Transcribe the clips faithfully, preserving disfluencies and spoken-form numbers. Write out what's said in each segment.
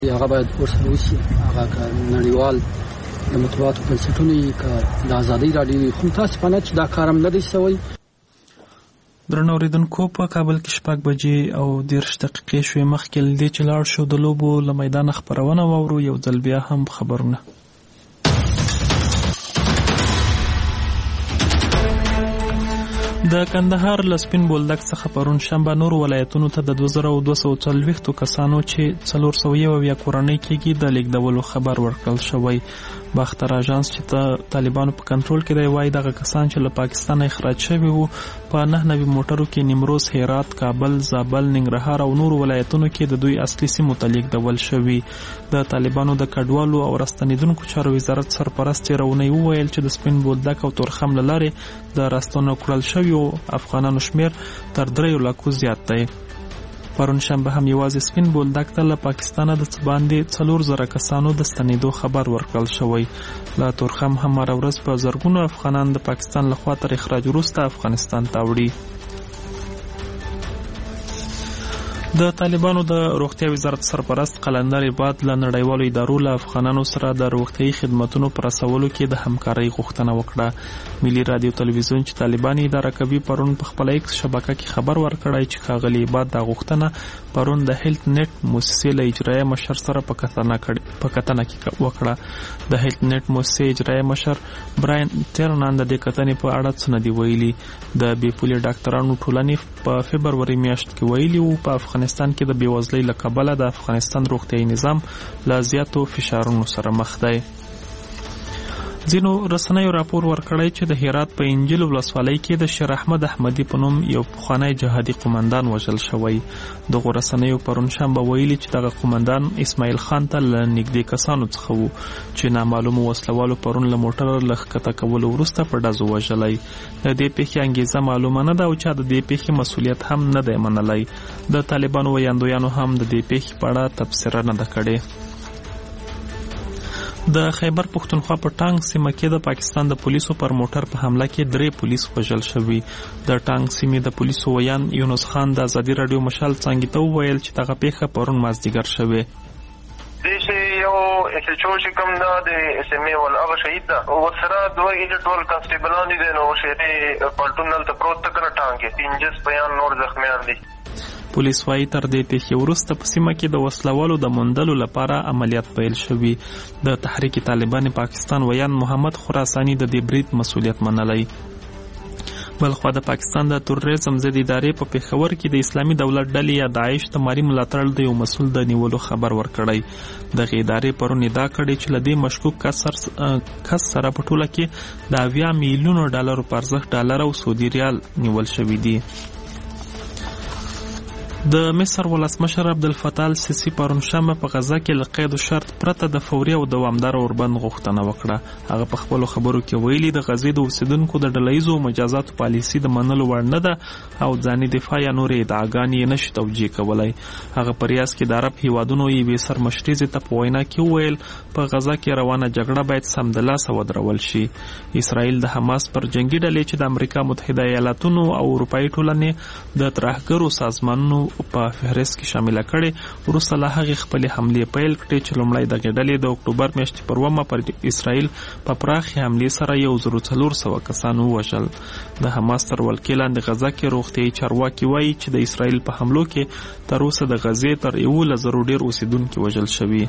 هغه باید ورسره وشي، هغه که نړیوال د مطبوعاتو بنسټونه یې که د ازادۍ راډیو خو متاسفانه چې دا کار هم نه دی شوی. درنو اوریدونکو، په کابل کې شپږ بجې او دېرش دقیقې شوې. مخکې له دې چې لاړ شو د لوبو له میدانه خپرونه واورو، یو ځل بیا هم خبرونه. د کندهار له سپین بولدک څخه پرون شنبه نورو ولایتونو ته د دوه زره دوه سوه څلوېښتو کسانو چې څلور سوه یو اویا کورنۍ کېږي د لیږدولو خبر ورکړل شوی. باختر اژانس چې د طالبانو په کنټرول کې دی وایي دغه کسان چې له پاکستانه اخراج شوي وو په نهه نوي موټرو کې نیمروز، هرات، کابل، زابل، ننګرهار او نورو ولایتونو کې د دوی اصلي سیمو ته لیږدول شوي. د طالبانو د کډوالو او راستنېدونکو چارو وزارت سرپرست رونی وویل چې د سپین بولدک او تورخم له لارې د راستنو کړل شویو افغانانو شمیر تر دریو لکو زیات دی. پرون شنبه هم یوازې سپین بولدک ته له پاکستانه د څه باندې څلور زره کسانو د ستنېدو خبر ورکړل شوی. له تورخم هم هره ورځ په زرګونو افغانان د پاکستان لخوا تر اخراج وروسته افغانستان ته وړي. د طالبانو د روغتیا وزارت سرپرست قلندر عباد له نړیوالو ادارو له افغانانو سره د روغتیايي خدماتو پر رسولو کې د همکارۍ غوښتنه وکړه. ملي رادیو تلویزیون چې طالبان اداره کوي پرون په خپل ایکس شبکه کې خبر ورکړی چې ښاغلي عباد دا غوښتنه پرون د هیلت نت مؤسسې له اجرایي مشر سره په کتنه کې وکړه. د هیلت نت مؤسسې اجرایي مشر براین ټرنان د دې کتنې په اړه څه نه دی ویلي. د بې پولې ډاکټرانو ټولنې په فبروري میاشت کې ویلي وو په افغانستان کې د بېوزلۍ له کبله د افغانستان روغتیايي نظام له زیاتو فشارونو سره مخ دی. ځینو رسنیو راپور ورکړی چې د هرات په انجیل ولسوالۍ کې د شیر احمد احمدي په نوم یو پخوانی جهادي قومندان وژل شوی. دغو رسنیو پرون شنبه ویلي چې دغه قومندان اسماعیل خان ته له نږدې کسانو څخه وو چې نامعلومو وسلوالو پرون له موټره له ښکته کولو وروسته په ډزو وژلی. د دې پیښې انګیزه معلومه نه ده او چا د دې پیښې مسؤلیت هم نه دی منلی. د طالبانو ویاندویانو هم د دې پیښې په اړه تبصره نه ده کړې. د خیبر پښتونخوا په ټانګ سیمه کې د پاکستان د پولیسو پر موټر په حمله کې درې پولیس وژل شوي. د ټانګ سیمې د پولیسو ویان یونس خان د ازادي راډیو مشال څانګې ته وویل چې دغه پیښه پرون مازدیګر شوې. دې چې یو اس ایچ او چې کوم ده د اس ام ای ول هغه شهید ده او ورسره دوه ایډ ټول کانسټیبلان دي نو شهري پالټون دلته پروت ته کړه ټانګ کې پنځه بیان نور زخمیان دي. پولیس وايي تر دې پیښې وروسته په سیمه کې د وسلوالو د موندلو لپاره عملیات پیل شوي. د تحریک طالبان پاکستان ویان محمد خراساني د دې برید مسؤلیت منلی. بلخوا د پاکستان د تروریزم ضد ادارې په پېښور کې د اسلامي دولت ډلې یا داعش تماري ملاتړ د یو مسؤل د نیولو خبر ورکړی. دغه ادارې پرون ادعا کړې چې له دې مشکوک کس سره په ټوله کې د اویا میلیونو ډالرو په ارزښت ډالر او سعودي ریال نیول شوي دي. د مصر ولسمشر عبدالفتاح السیسي پرون شنبه په غزه کې له قید و شرط پرته د فوري او دوامداره اوربند غوښتنه وکړه. هغه په خپلو خبرو کې ویلي د غزې د اوسیدونکو د ډلهییزو مجازاتو پالیسي د منلو وړ نه ده او ځاني دفاع یا نورې ادعاګانې یې نشي توجیه کولی. هغه په ریاض کې د عرب هیوادونو یوې سرمشریزې ته په وینا کې وویل په غزه کې روانه جګړه باید سمدلاسه ودرول شي. اسرائیل د حماس پر جنگي ډلې چې د امریکا متحده ایالاتونو او اروپایي ټولنې د ترهګرو سازمانونو په فهرست کې شامل کړي وروسته له هغې خپلې حملې پیل کړې چې لومړی دغې ډلې د اکتوبر میاشتې پر اوومه پر اسرائیل په پراخې حملې سره یو زر څلور سوه کسان ووژل. د حماس تر ولکې لاندې غزه کې روغتیايي چارواکي وایي چې د اسرائیل په حملو کې تر اوسه د غزې تر یولس زرو ډېر اوسیدونکي وژل شوي.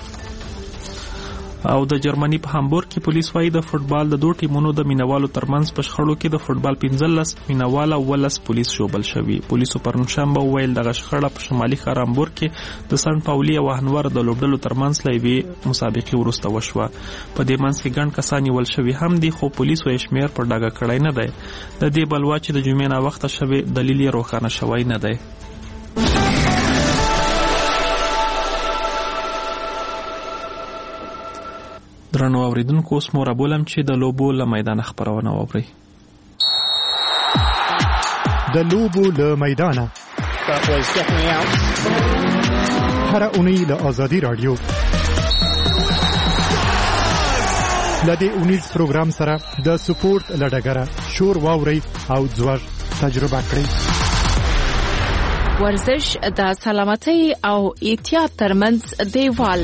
او د جرمني په هامبورګ کې پولیس وايي د فوټبال د دوه ټیمونو د مینوالو ترمنځ په شخړو کې د فوټبال پنځلس مینوال او ولس پولیس شوبل شوي. پولیسو پرون شنبه وویل دغه شخړه په شمالي ښار هامبورګ کې د سن پاولي او هنور د لوبډلو ترمنځ له یوې مسابقې وروسته وشوه. په دې منځ کې ګڼ کسان نیول شوي هم دي خو پولیسو یې شمېر په ډاګه کړی نه دی. د دې بلوا چې د جمعې ناوخته شوې دلیل یې روښانه شوی نه دی. درنو اوریدونکو اوس مو رابولم چې د لوبو له میدانه خبرونه واورئ. د لوبو له میدانه هره اونۍ له ازادي راډیو له دې اونیز پروګرام سره د سپورت له ډګره شور واورئ او ځوږ تجربه کړئ. ورزش د سلامتۍ او احتیاط ترمنځ دیوال.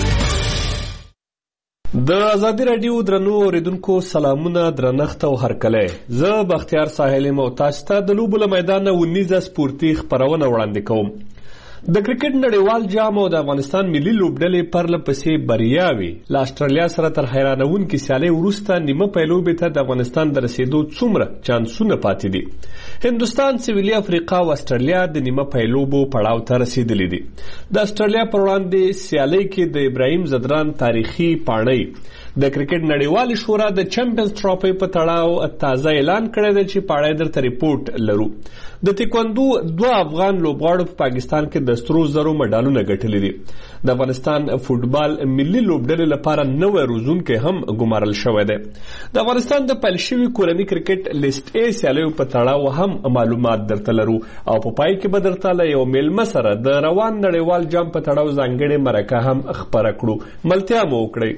د ازادي رادیو درنو اوریدونکو سلامونه، درنښت او هرکلی. زه بختیار ساحل یم او تاسو ته د لوبو له میدانه ونیزه سپورتي خپرونه وړاندې کوم. د کرکټ نړیوال جام او د افغانستان ملي لوبډلې پرله پسې بریاوې له اسټرالیا سره تر حیرانونکې سیالۍ وروسته نیمه پیلوبې ته د افغانستان د رسېدو څومره چانسونه پاتې دي. هندوستان، سویلي افریقا او اسټرالیا د نیمه پیلوبو پړاو ته رسېدلي دي. د اسټرالیا پر وړاندې سیالۍ کې د ابراهیم ځدران تاریخي پاڼۍ د کرکټ نړیوالې شورا د چمپیونز ټرافي په تړاو تازه اعلان کړی دی چې پاڼۍ درته ریپورټ لرو. د تیکواندو دوه افغان لوبغاړو په پاکستان کې د سترو زرو مډالونه ګټلي دي. د افغانستان فوټبال ملي لوبډلې لپاره نوی روزونکی هم ګمارل شوی دی. د افغانستان د پیل شوي کورني کرکټ لیست ای سیالیو په تړاو هم معلومات درته لرو او په پای کې به درته له یو میلمه سره د روان نړیوال جام په تړاو ځانګړې مرکه هم خپره کړو. ملتیا مو وکړئ.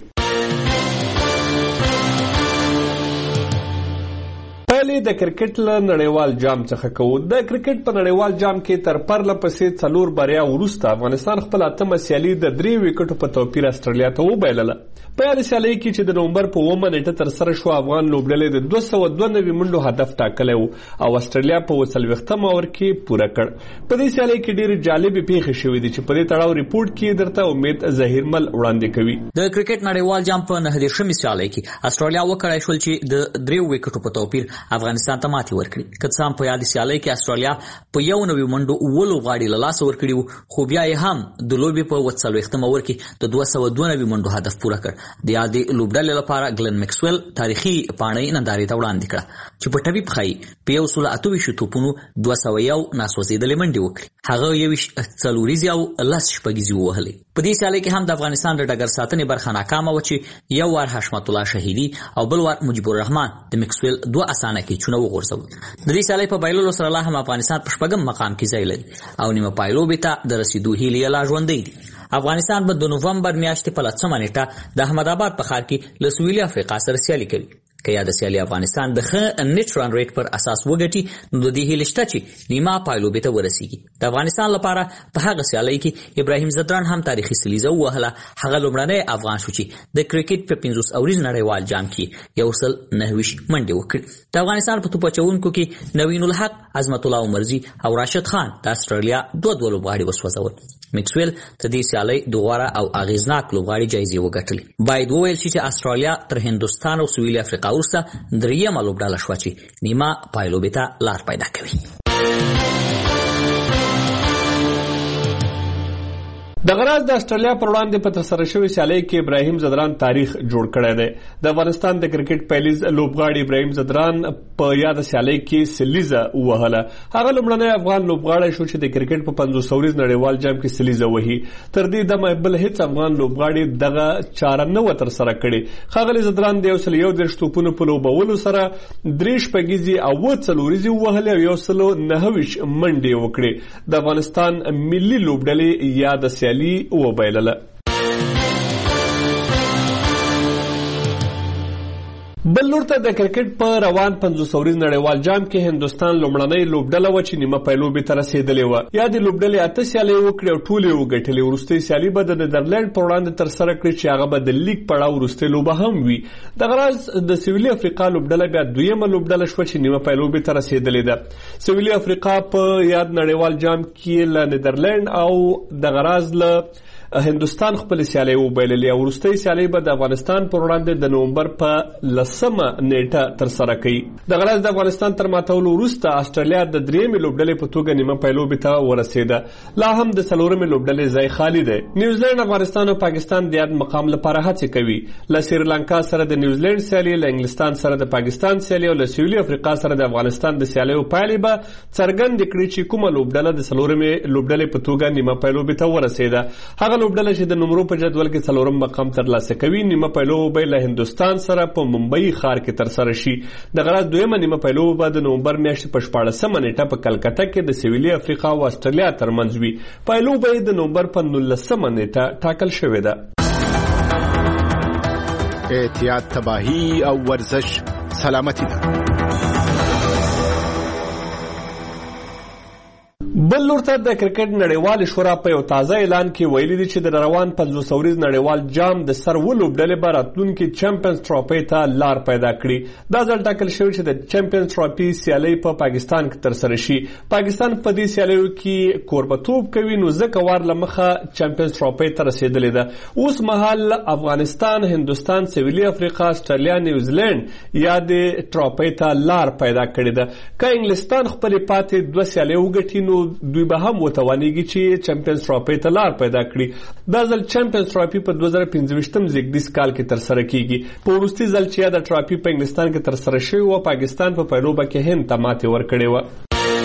پهلې د کرکټ له نړیوال جام څخه کوو. د کرکټ په نړیوال جام کې تر پرله پسې څلور بریا وروسته افغانستان خپل اتمه سیالي د درې وکټو په توپیر اسټرالیا ته وبایلله. په یادې سیالۍ کې چې د نومبر په اوومه نیټه ترسره شوه، افغان لوبډلې د دوه سوه دوه نوي منډو هدف ټاکلی و او اسټرالیا په اووه څلوېښتم اوور کې پوره کړ. په دې سیالۍ کې ډېرې جالبې پیښې شوې دي چې په دې تړاو ریپورټ کې درته امید ظهیرمل وړاندې کوي. د کرکټ نړیوال جام په نهه دېرشمې سیالۍ کې اسټرالیا وکړای شول چې د درې وکټو په توپیر افغانستان ته ماتې ورکړي. که څه هم په یادې سیالۍ کې اسټرالیا په یو نوي منډو اووه لوبغاړي له لاسه ورکړي وو، خو بیا یې هم د لوبې په اووه څلوېښتم اوور کې د دوه سوه دوه نوي منډو هدف پوره کړ. د یادې لوبډلې لپاره ګلن میکسویل تاریخي پاڼۍ نندارې ته وړاندې کړه چې په ټوي پښایي په یو سل اته ویشت توپونو دوه سوه یو ناسوځېدلې منډې وکړي. هغه یویشت څلوریزې او لس شپږیزې ووهلې. په دې سیالۍ کې هم د افغانستان د ډګر ساتنې برخه ناکامه وه چې یو وار حشمت الله شهیدي او بل وار مجیب الرحمن د میکسویل دوه اسانه کیچونه وغورځول. د دې سیالۍ په بایللو سره لا هم افغانستان په شپږم مقام کې ځای لري او نیمه پایلوبې ته د رسیدو هیلې لا ژوندۍ دي. افغانستان به د نومبر میاشتې په لسمه نیټه د احمد آباد په ښار کې له سویلي افریقا سره سیالي کوي. که یا د سیالي افغانستان د ښه نیټ رن ریټ پر اساس وګټي نو د دې هیلې شته چې نیمه پایلوبې ته ورسیږي. د افغانستان لپاره په هغه سیالۍ کې ابراهیم ځدران هم تاریخي سلیزه ووهله. هغه لومړنی افغان شو چې د کرکټ په پنځوس اوریز نړیوال جام کې یو سل نهه ویشت منډې وکړي. د افغانستان په توپ اچوونکو کې نوین الحق، عظمت الله عمرزي او راشد خان د اسټرالیا دوه دوه لوبغاړي وسوځول. میکسویل ته دې سیالۍ د غوره او اغیزناک لوبغاړي جایزې وګټلې. باید وویل شي چې اسټرالیا تر هندوستان او سویلي افریقا وروسته درېیمه لوبډله شوه چې نیمه پایلوبې ته لار پیدا کوي. د غراز د اسټرالیا پر وړاندې په ترسره شوې سیالۍ کې ابراهیم ځدران تاریخ جوړ کړی دی. د افغانستان د کرکټ پیلیز لوبغاړي ابراهیم ځدران په یاده سیالۍ کې سلیزه ووهله. هغه لومړنی افغان لوبغاړی شو چې د کرکټ په پنځوس اوریز نړیوال جام کې سلیزه وهي. تر دې دمه بل هیڅ افغان لوبغاړي دغه چاره نه وه ترسره کړې. ښاغلي ځدران د یو سل یو دېرش توپونو په لوبولو سره درې شپږیزې او اووه څلوریزې ووهلې او یو سل نهه ویشت منډې وکړې. د افغانستان ملي لوبډلې یاده سیالۍ وبایلله. بل لور ته د کرکټ په روان پنځوس اوریز نړیوال جام کې هندوستان لومړنۍ لوبډله وه چې نیمه پیلوبې ته رسېدلې وه. یا د لوبډلې اته سیالۍ وکړې او ټولې یې وګټلې. وروستۍ سیالي به د نیدرلینډ په وړاندې ترسره کړي چې هغه به د لیګ پړاو وروستۍ لوبه هم وي. دغه راز د سویلي افریقا لوبډله بیا دویمه لوبډله شوه چې نیمه پیلوبې ته رسېدلې ده. سویلي افریقا په یاد نړیوال جام کې له نیدرلینډ او دغه راز له هندوستان خپل سیالۍ وبایللې او وروستۍ سیالۍ به د افغانستان پر وړاندې د نومبر په لسمه نیټه ترسره کوي. دغه راز د افغانستان تر ماتولو وروسته اسټرالیا د درېیمې لوبډلې په توګه نیمه پیلوبې ته ورسېده. لا هم د څلورمې لوبډلې ځای خالي دی. نیوزیلینډ، افغانستان او پاکستان د یاد مقام لپاره هڅې کوي. له سریلانکا سره د نیوزیلینډ سیالي، له انګلستان سره د پاکستان سیالي او له سویلي افریقا سره د افغانستان د سیالیو پایلې به څرګندې کړي چې کومه لوبډله د څلورمې لوبډلې په توګه نیمه پیلوبې ته ورسېده. هغه لوبډله چې د نمرو په جدول کې څلورم مقام ترلاسه کوي نیمه پیلوبه به له هندوستان سره په ممبئی ښار کې ترسره شي. دغه راز دویمه نیمه پیلوبه به د نومبر میاشتې په شپاړسمه نیټه په کلکته کې د سویلي افریقا او اسټرالیا ترمنځ وي. پیلوبه یې د نومبر په نولسمه نیټه ټاکل شوې ده. احتیاط، تباهي او ورزش سلامتی ده. بل لور ته د کرکټ نړیوال شورا په یو تازه اعلان کې ویلي دي چې د روان پنځوس اوریز نړیوال جام د سرو لوبډلې به راتلونکي چمپیونز ټرافي ته لار پیدا کړي. دا ځل ټاکل شوی چې د چمپیونز ټرافي سیالي په پا پاکستان کې ترسره شي. پاکستان په دې سیالیو کې کوربتوب کوي، نو ځکه وار له مخه چمپیونز ټرافي ته رسیدلې ده. اوس مهال افغانستان، هندوستان، سویلي افریقا، استرالیا، نیوزیلند یا د ټرافي ته لار پیدا کړې ده. که انګلستان خپل پاتې دوه سیالۍ وګټي نو دوی به هم وتوانیږي چې چمپیونز ټرافي ته لار پیدا کړي. دا ځل چمپیونز ټرافي په دوه زره پنځه زیږدیز کال کې ترسره کیږي. په وروستي ځل چې دا ټرافي په انګلستان کې ترسره شوی و، پاکستان په پیلوبه کې هند ته ماتې ورکړې و.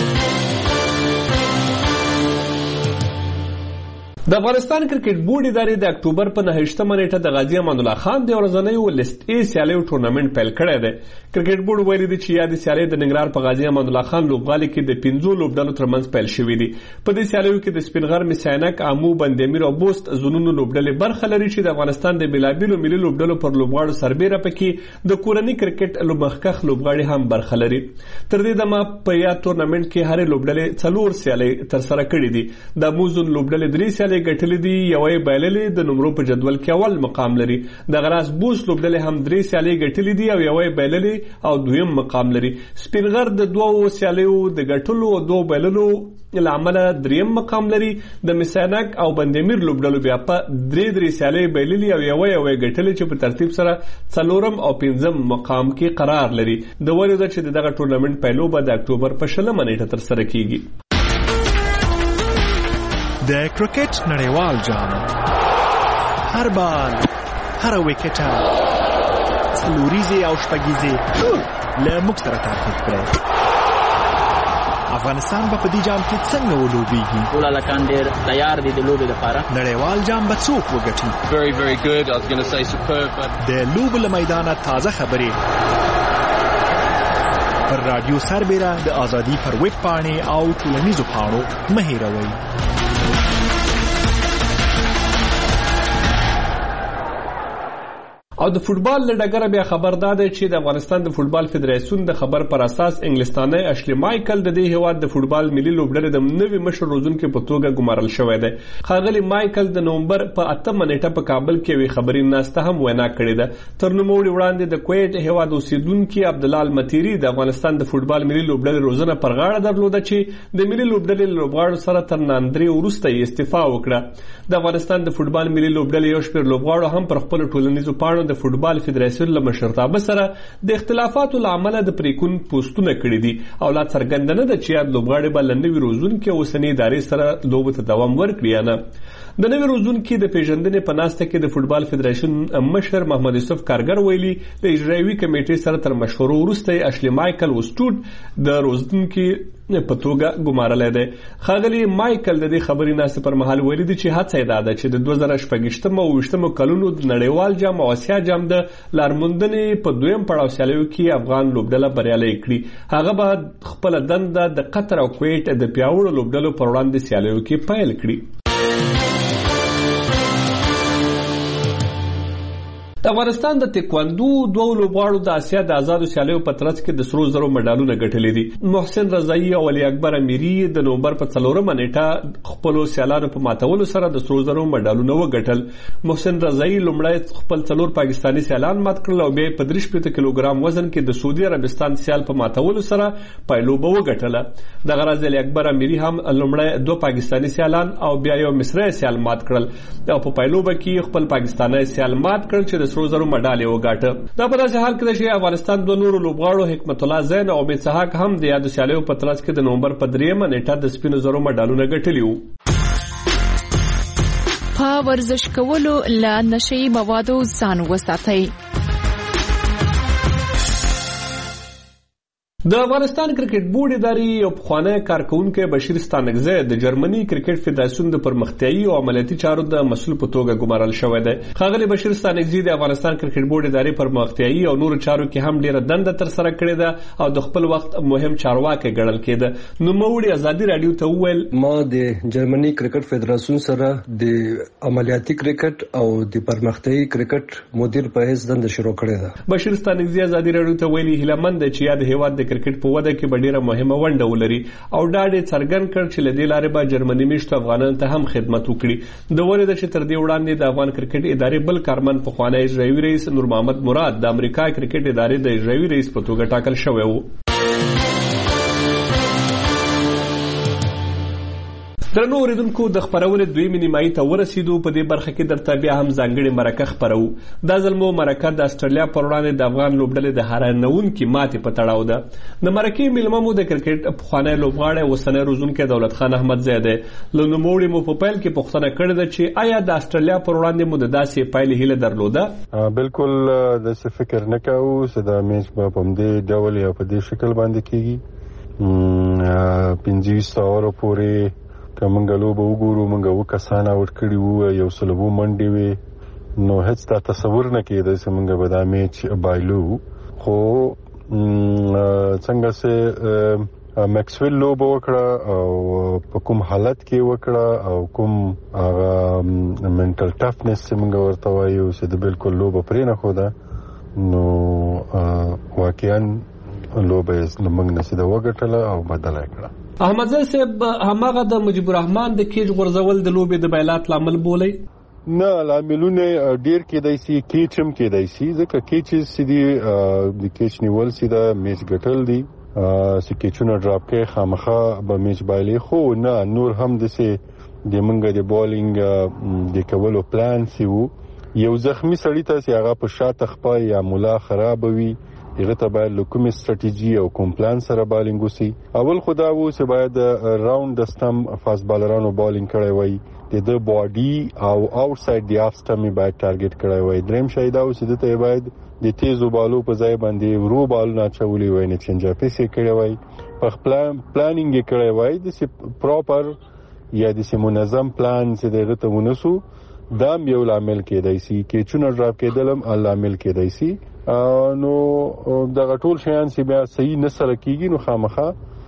د افغانستان کرکټ بورډ ادارې د اکتوبر په نهه نیټه د غازی امان الله خان د ورځنیو لیست ای سیالیو ټورنمنت پیل کړی دی. کرکټ بورډ ویلي دی چې یادې سیالۍ د ننګرهار په غازی امان الله خان لوبغالي کې د پنځو لوبډلو ترمنځ پیل شوې دي. په دې سیالیو کې د سپینغر، مسینک، امو، بندامیر او بوست زونونو لوبډلې برخه لري چې د افغانستان د بېلابېلو ملي لوبډلو پر لوبغاړو سربېره پکې د کورني کرکټ لوبمخکښ لوبغاړي هم برخه لري. تر دې دمه په یاد ټورنمنت کې هرې لوبډلې څلور سیالۍ ترسره کړې دي. د امو زون لوبډلې درې سیالۍ ګټلې دي، یوې بایللې د نمرو په جدول کې اول مقام لري. د غراس بوس لوبډلې هم درې سیالۍ ګټلې دي او یوې بایللې او دویم مقام لري. سپینغر د دوو سیالیو د ګټلو او دوه بایللو لامل دریم مقام لري. د مسینک او بندامیر لوبډلو بیا په درې درې سیالۍ بایللې او یوې یوې ګټلې چې په ترتیب سره څلورم او پنځم مقام کې قرار لري. د ویلو ده چې دغه ټورنمنت پیلوبه د اکتوبر په شلمه نیټه ترسره کیږي. د کرکټ نړیوال جام هر بال، هر وکټه، څلوریزې او شپږیزې له موږ سره تعقیب کړئ. افغانستان به په دې جام کې څنګه ولوبېږي؟ ټول هلکان ډېر تیار دي د لوبې لپاره. نړیوال جام به څوک وګټي؟ Very, very good. I was going to say superb. But... د لوبو له میدانه تازه خبرې پر رادیو سربېره د ازادي پر ویب پاڼې او ټولنیزو پاڼو مه هېروئ. او د فوتبال له ډګره بیا خبر داده چې د افغانستان د فوتبال فدراسیون د خبر پر اساس انګلستاني اشلی مایکل د دې هیواد د فوتبال ملي لوبډلې د نوي مشر روزونکو په توګه ګمارل شوی دی. ښاغلي مایکل د نومبر په اتمه نیټه په کابل کې وی خبري ناسته هم وینا کړې ده. تر نوموړي وړاندې د کویت هیواد اوسیدونکو عبدالله المتيري د افغانستان د فوتبال ملي لوبډلې روزنه پر غاړه درلوده چې د ملي لوبډلې لوبغاړو سره تر ناندري وروسته استعفا وکړه. د افغانستان د فوتبال ملي لوبډلې یو شمېر لوبغاړو هم پر خپل ټولنیزو پاڼو د فوتبال فدراسیون له مشرتابه سره د اختلافاتو له امله د پریکون پوسټونه کړي دي او لا څرګنده نه ده چې یاد لوبغاړي به له نوي روزونکي اوسنۍ ادارې سره لوبو ته دوام ورکړي یا نه. د نوي روزونکي د پیژندنې په ناسته کې د فوتبال فدراسیون مشر محمد یوسف کارګر ویلي د اجرایوي کمیټې سره تر مشورو وروسته اشلی مایکل وسټوډ د روزونکي په توګه ګمارلی دی. ښاغلي مایکل د دې خبرې ناسته پر مهال ویلي دي چې هڅه یې دا ده چې د دوه زره شپږویشتم او اوویشتمو کلونو د نړیوال جام او اسیا جام د لارموندنې په دویم پړاو سیالیو کې افغان لوبډله بریالۍ کړي. هغه به خپله دنده د قطر او کویت د پیاوړو لوبډلو پر وړاندې سیالیو کې پیل کړي. د افغانستان د تکواندو دوه لوبغاړو د اسیا د آزادو سیالیو په ترڅ کې د سرو زرو مډالونه ګټلي دي. محسن رضایی او علي اکبر امیری د نومبر په څلورمه نیټه خپل سیالانو په ماتولو سره د سرو زرو مډالونه وګټل. محسن رضایی لومړی خپل څلور پاکستانی سیالان مات کړل او بیا په درې شپېته کیلوګرام وزن کې د سعودي عربستان سیال په ماتولو سره پایلوبه وګټله. دغه راز علي اکبر امیری هم لومړی دوه پاکستانی سیالان او بیا یو مصری سیال مات کړل او په پایلوبه کې خپل پاکستانی سیال مات کړل چې د سرو زرو مډال یې وګاټه. دا په داسې حال کې ده چې افغانستان دوه نورو لوبغاړو حکمت الله زین او امید سحاق هم د یادو سیالیو په ترڅ کې د نومبر په دریمه نیټه د سپینو زرو مډالونه ګټلي وو. په ورزش کولو له نشهیي موادو ځان وساتئ. د افغانستان کرکټ بورډ ادارې یو پخوانی کارکونکی بشیر ستانکزی د جرمني کرکټ فدراسیون د پرمختیایي او عملیاتي چارو د مسؤل په توګه ګمارل شوی دی. ښاغلي بشیر ستانکزی د افغانستان کرکټ بورډ ادارې پرمختیایي او نورو چارو کې هم ډیره دنده ترسره کړې ده او د خپل وخت مهم چارواکی ګڼل کېده. نوموړي ازادي راډیو ته وویل ما د جرمني کرکټ فدراسیون سره د عملیاتي کرکټ او د پرمختیایي کرکټ مدیر په حیث دنده شروع کړې ده. بشیر ستانکزی ازادي راډیو ته ویلي هیله مند دی چې یاد هیواد د کرکټ په وده کې به ډیره مهمه ونډه ولري او دا ډېر څرګند کړ چې له دې لارې به جرمني میشتو افغانانو ته هم خدمت وکړي. د ولې ده چې تر دې وړاندې د افغان کرکټ ادارې بل کارمن پخوانی اجرایي رئیس نور محمد مراد د امریکا کرکټ ادارې د اجرایي رئیس په توګه ټاکل شوی و. درنو اوریدونکو د خبرونې دویمې نیمایي ته ورسېدو. په دې برخه کې درته بیا هم ځانګړې مرکه خپرو. دا ځل مو مرکه د استرالیا پر وړاندې د افغان لوبډلې د حیرانوونکې ماتې په تړاو ده. د مرکې میلمه مو د کرکټ پخوانی لوبغاړی اوسنی روزونکی دولت خان احمدزی دی. له نوموړي مو په پیل کې پوښتنه کړې ده چې آیا د استرالیا پر وړاندې مو د داسې پایلې هیله درلوده؟ بالکل داسې فکر نه کوو چې دا میچ به په همدې ډول یا په دې شکل باندې کېږي. پنځه ویشت اوورو پورې که موږ لوبه وګورو موږ اوه کسان آوټ کړي وو، یو سل اوه منډې وې، نو هېڅ دا تصور نه کېده چې موږ به دا میچ بایلو. خو څنګه چې میکسویل لوبه وکړه او په کوم حالت کې وکړه او کوم هغه منټل ټفنس چې موږ ورته وایو چې د بالکل لوبه پرې نه ښوده، نو واقعا لوبه یې موږ نه سي ده وګټله او بدله یې کړه. احمدزی صاحب هماغه د مجيب الرحمن د کیچ غورځول د لوبې د بایلات لامل بولي؟ نه، لاملونه ډیر کېدای شي، کیچ هم کېدای شي، ځکه کیچ چې دی د کیچ نیول سي دا میچ ګټل دي، چې کیچونه ډراپ کې خامخا به میچ بایلي. خو نه، نور هم د سي د منګه د بالینګ د کولو پلان سی وو. یو زخمی سړی ته چې هغه په شاته خپای یا مولا خراب وي، هغه ته باید له کومې سټریټیجي او کوم پلان سره بالینګ وسی. اول خدا وو چې باید راوند د سټم فاست بالرانو بالینګ کړی وای، د د باډي او آوټساید دی اف سټم باید ټارګټ کړی وای. دریم شای دا و چې د ته باید د تیزو بالو په ځای باندې ورو بالو نه چولې وای، نه چنجا پیسې کړی وای، په خپل پلانینګ کړی وای. د سی پراپر یا د سی منظم پلان چې دغه ته ونسو، دا یو عامل کېدای شي کې چونه ډراپ کېدلم عامل کېدای شي. نو دغه ټول شیان چې بیا صحیح نه سره کیږي، نو خامخا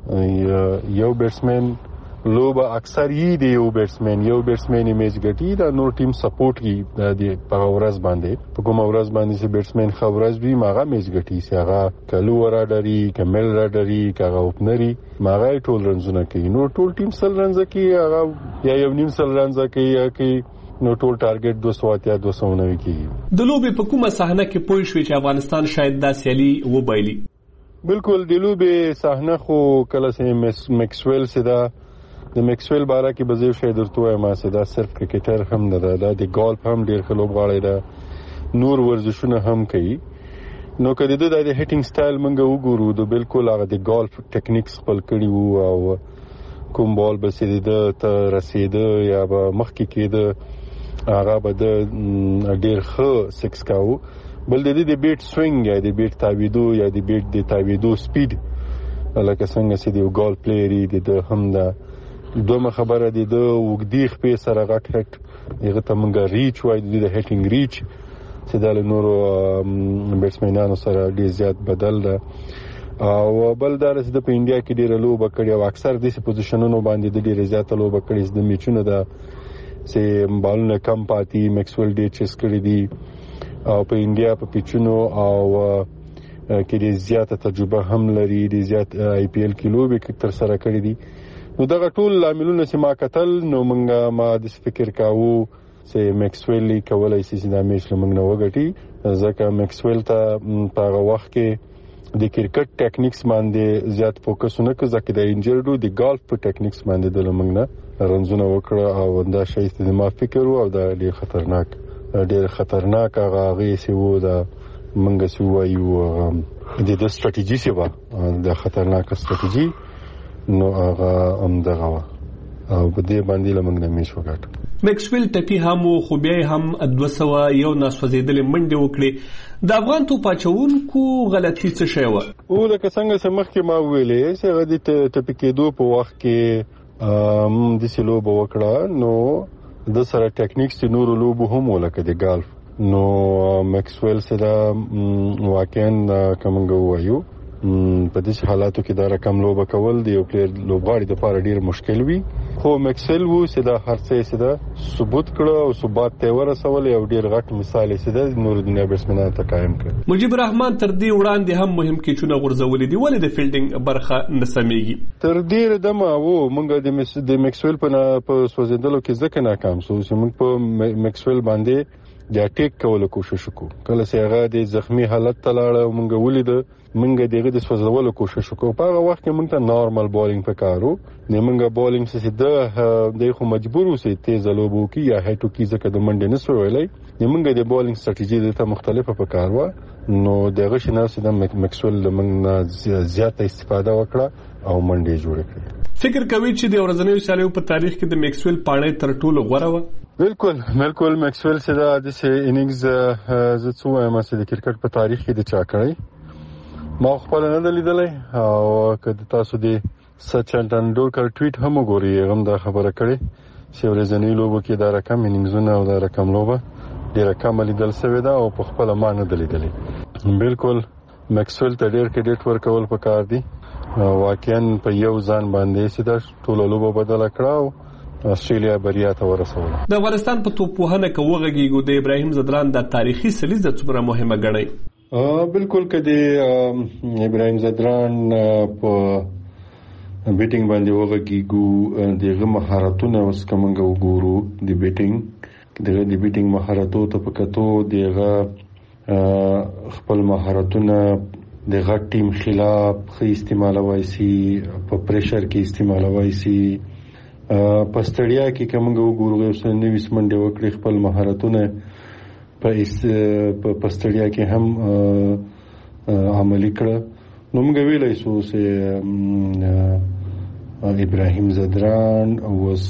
یو بیټسمن لوبه اکثر یې دی یو بیټسمن یو بیټسمن میچ ګټي، دا نور ټیم سپورټ کی د په ورځ باندې په کوم ورځ باندې چې بیټسمن خورز وي ماغه میچ ګټي، چې هغه کلو ورادري کمل رادري کاغه اوپنري ماغه ټول رنزونه کوي. نو ټول ټیم سل رنز کوي، هغه یا یو نیم سل رنز کوي کوي نو ټول ټارګټ دوه سوه اتیا دوه سوه نوي کېږي. د لوبې په کومه صحنه کې پوه شوې چې افغانستان شاید دا سیالي وبایلي؟ بالکل د لوبې صحنه خو کله چې میکسویل چې دا د میکسویل باره کې به زه یو شی درته وایم چې دا صرف کرکټر هم نه ده، دا د ګالف هم ډېر ښه لوبغاړی ده، نور ورزشونه هم کوي. نو که د ده د هیټینګ سټایل موږ وګورو، د بالکل هغه د ګالف ټیکنیکس خپل کړي وو او کوم بال به چې د ته رسېده یا به مخکې کېده هغه به د ډېر ښه سکس کاوه. بل د دې د بیټ سوینګ یا د بیټ تاویدو یا د بیټ د تاویدو سپیډ لکه څنګه چې د یو ګال پلیئر یې د هم ده. دومره خبره دی د وګدي خپې سره غټ هټ هغه ته موږ ریچ وایي، د هټینګ ریچ چې د نورو بیټسمنانو سره ډېر زیات بدل ده. او بل دا چې د په انډیا کې ډېره لوبه کړې او اکثر داسې پوزیشنونو باندې د ډېرې زیاته لوبه کړې چې د میچونو ده چې بالونه کم پاتې میکسویل ډېر چیس کړي دي او په انډیا په پیچونو او کې ډېر زیاته تجربه هم لري، ډېر زیات آی پی ایل کې لوبې تر سره کړي دي. نو دغه ټول لاملونه چې ما کتل، نو موږ ما د فکر کاوه چې میکسویل کولای شي چې دا میچ له موږ نه وګټي، ځکه میکسویل ته په هغه وخت کې د کرکټ ټیکنیکس باندې زیات فوکس نه کوي، ځکه د انجرډو د ګالف په ټیکنیکس باندې د موږ نه رنزونه وکړه او دا شی چې ما فکر وو او دا ډېر خطرناک ډېر خطرناک هغه هغې چې وو دا موږ چې وایو د د سټریټیجي چې وه د خطرناکه سټریټیجي، نو هغه همدغه وه او په دې باندې له موږ نه میچ وګاټه. میکسویل ټپي هم و، خو بیا هم دوه سوه یو ناسوځېدلې منډې وکړې. د افغان توپ اچوونکو غلطي څه شی وه؟ او لکه څنګه چې مخکې ما وویلې چې هغه د ټپي کېدو په وخت کې داسې لوبه وکړه، نو د سره ټیکنیکس د نورو لوبو هم و لکه د ګالف. نو میکسویل چې دا واقعا که موږ ووایو په دې حالاتو کې دا رقم لوبه کول د یو پلیر لوبغاړي لپاره ډیر مشکل وي خو میکسویل وو چې دا هر څه چې دا ثبوت کړو او ثبات ته ورسول او ډیر غټ مثال چې دا نور دنیا بیټسمنانو ته قائم کړ. مجيب الرحمن تر دې وړاندې هم مهم کیچونه غورځولې دي ولې د فیلډینګ برخه نه سمېږي تر ډیر دمه وو موږ د میکسویل په سوځیدلو کې ځکه ناکام شو چې موږ په میکسویل باندې د اټیک کولو کوشش وکړو کله چې هغه د زخمی حالت ته لاړ او موږ ولید موږ دغه د سوځولو کوشش وکړو په هغه وخت کې موږ ته نارمل بولینګ پکارو نه موږ بولینګ څه د د خو مجبور اوسې تیز لوبو کې یا هټو کې ځکه د منډې نه سوړلې نه موږ د بولینګ ستراتیژي د مختلفه پکارو نو دغه شناس د میکسویل موږ زیاته استفاده وکړه او منډې جوړ کړې. فکر کوي چې د ورځنیو سیالیو په تاریخ کې د میکسویل پاڼې تر ټولو غوره و؟ بالکل بالکل میکسویل چې دا د سه اننګز ز څو ایم اس د کرکټ په تاریخ کې د چا کړی ما خپل نه لیدلې او کله تاسو د سچن ټنډولکر ټویټ هم وګورئ هم دا خبره کړې چې ورځنی لوبو کې دا رقم اننګزونه او دا رقم لوبه ډیر کم لیدل شوی دا او په خپل ما نه لیدلې. بالکل میکسویل ته ډیر کریډټ ورکول پکار دي واقعا په یو ځان باندې چې دا ټول لوبه بدل کړو استرالیا بریا ته ورسوله. د افغانستان په توپوهنه کې وغږیږو د ابراهیم ځدران د تاریخي سلیزه څومره مهمه ګڼي؟ بالکل کدی ابراهیم ځدران په بیټینګ باندې وغږیږو دغه مهارتونه اوس کومه وګورو د بیټینګ دغه د بیټینګ مهارتو ته پکاتو دغه خپل مهارتونه د غټ ټیم خلاف خې استعمالوي سي په پریشر کې استعمالوي سي په ستړیا کې کومه وګورو چې نوې سمنډه وکړي خپل مهارتونه په پستړیا کې هم عملي کړ. نو موږ ویلای شو چې ابراهیم ځدران اوس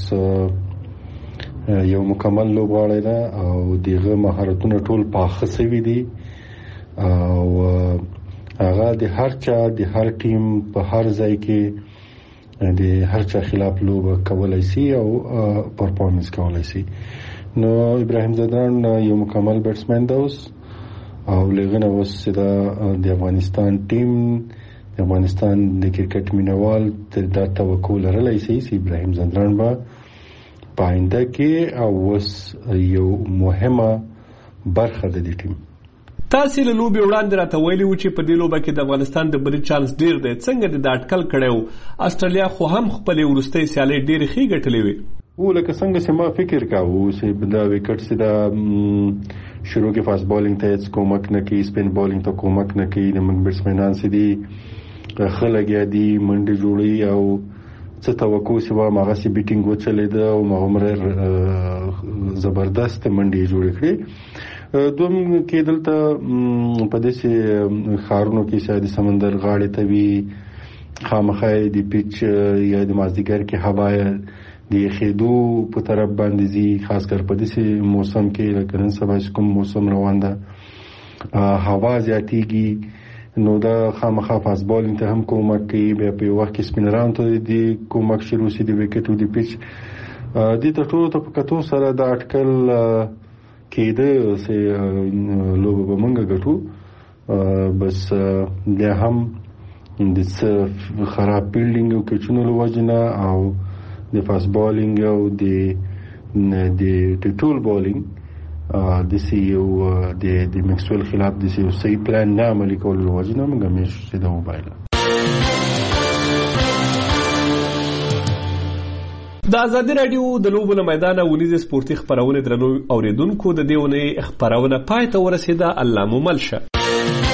یو مکمل لوبغاړی دی او دغه مهارتونه ټول پاخه شوي دي او هغه د هر چا د هر ټیم په هر ځای کې د هر چا خلاف لوبه کولای شي او پرفارمنس کولای شي. نو ابراهیم ځدران یو مکمل بیټسمن دی اوس او لغنه اوس د افغانستان ټیم د افغانستان د کرکټ مینوال تر دا توقع لرلی شي چې ابراهیم ځدران به پاینده کې او اوس یو مهمه برخه د دې ټیم. تاسو له لوبي وړاندې راته ویلي و چې په دې لوبه کې د افغانستان د بری چانس ډیر دی څنګه د اټکل کړو استرالیا خو هم خپل ورستۍ سیالي ډیر ښه ګټلې وي و لکه څنګه چې ما فکر کاوه چې دا وکټ چې دا شروع کې فاست بولینګ ته هیڅ کومک نه کوي سپین بولینګ ته کومک نه کوي د موږ بیټسمنان سي دي خلګیا دي منډه جوړي او څه توقع چې وا ماغه سي بیټینګ وچلې ده او مغمر زبردست منډه جوړ کړې. دوم کې دلته په دې خارونو کې شاید سمندر غاړې ته وي خامخا د پیچ یا د مازدیګر کې هوا د خېدو په طرف باندې زی خاص کر په دې موسم کې لکه نن سبا کوم موسم روان ده هوا زیاتېږي نو دا خامخا فاست بولینګ ته هم کومک کوي بیا په وخت کې سپینران ته د کومک شروع شي د وکټو د پیچ د ټولو ته په کتو سره د اټکل کېده چې لوبه به مونږ ګټو بس بیا هم د خراب فیلډینګ او کچونو له وجنه او د فاست بولینګ او د د ټول بولینګ د سی یو د د میکسویل خلاف د سی یو صحیح پلان نه عملي کول له وجنه موږ مې شې دا موبایل. د ازادي رادیو د لوبو له میدانه ونیزه سپورتي خبرونه درنو اوریدونکو د دیونه خبرونه پای ته ورسیده الله مو ملشه.